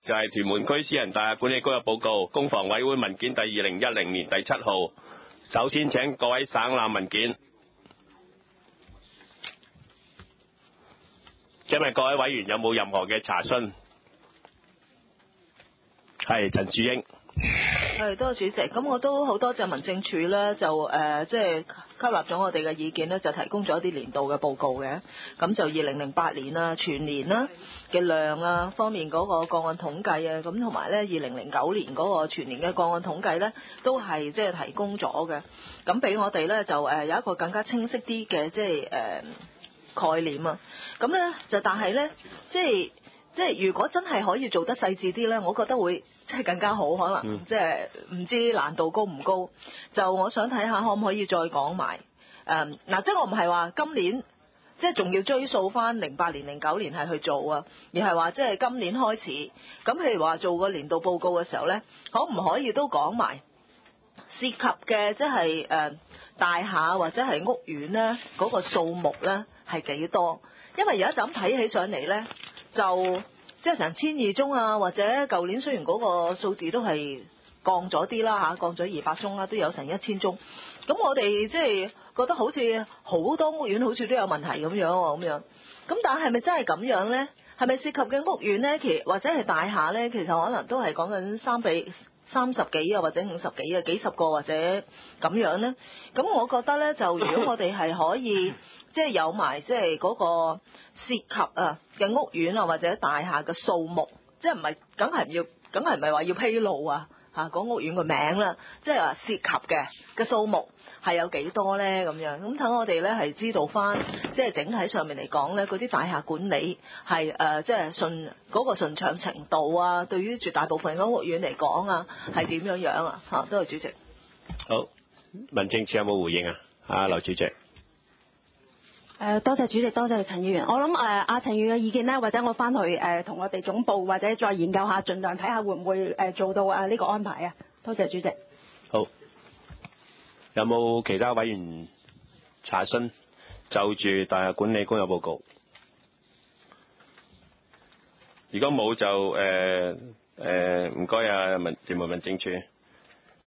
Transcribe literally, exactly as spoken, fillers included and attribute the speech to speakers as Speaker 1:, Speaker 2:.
Speaker 1: 就係屯門區私人大廈管理局嘅報告，公房委會文件第二零一零年第七號。首先請各位省覽文件。今日各位委員有冇任何嘅查詢？係陳樹英。
Speaker 2: 係，多謝主席。咁我都好多謝民政處咧，就誒即係吸納咗我哋嘅意見咧，就提供咗一啲年度嘅報告嘅。咁就二零零八年啊，全年啦嘅量啊方面嗰個個案統計啊，咁同埋咧二零零九年嗰個全年嘅個案統計咧，都係即係提供咗嘅。咁俾我哋咧就誒有一個更加清晰啲嘅即係誒概念啊。咁咧就但係咧即係即係如果真係可以做得細緻啲咧，我覺得會即係更加好，可能、嗯、即係唔知難度高唔高。就我想睇下可唔可以再講埋誒嗱，即係我唔係話今年即係仲要追溯翻零八年、零九年係去做啊，而係話即係今年開始。咁譬如話做個年度報告嘅時候咧，可唔可以都講埋涉及嘅即係誒大廈或者係屋苑咧嗰個數目咧係幾多？因為而家就咁睇起上嚟咧，就即係成千二宗啊，或者舊年雖然嗰個數字都係降咗啲啦嚇，降咗二百宗啦，都有成一千宗。咁我哋即係覺得好似好多屋苑好似都有問題咁樣喎，咁樣。咁但係咪真係咁樣咧？係咪涉及嘅屋苑咧，其或者係大廈咧，其實可能都係講緊三比三十幾啊，或者五十幾啊，幾十個或者咁樣咧？咁我覺得咧，就如果我哋係可以即係有埋即係嗰個涉及啊嘅屋苑啊或者大廈嘅數目，即係唔係梗係唔要，梗係唔係話要披露啊嚇講屋苑個名啦，即係話涉及嘅嘅數目係有幾多咧咁樣？咁等我哋咧係知道翻，即係整體上面嚟講咧，嗰啲大廈管理係誒即係順嗰個順暢程度啊，對於絕大部分嘅屋苑嚟講啊，係點樣樣啊？嚇，多謝主席。
Speaker 1: 好，民政處有冇回應啊？啊，劉主席。
Speaker 3: 誒、呃，多謝主席，多謝陳議員。我諗誒，阿陳議員嘅意見咧，或者我翻去誒同、呃、我哋總部或者再研究下，盡量睇下會唔會誒、呃、做到啊呢、這個安排啊。多謝主席。
Speaker 1: 好，有冇其他委員查詢就住大廈管理工作報告？如果冇就誒誒唔該啊民政務民政處。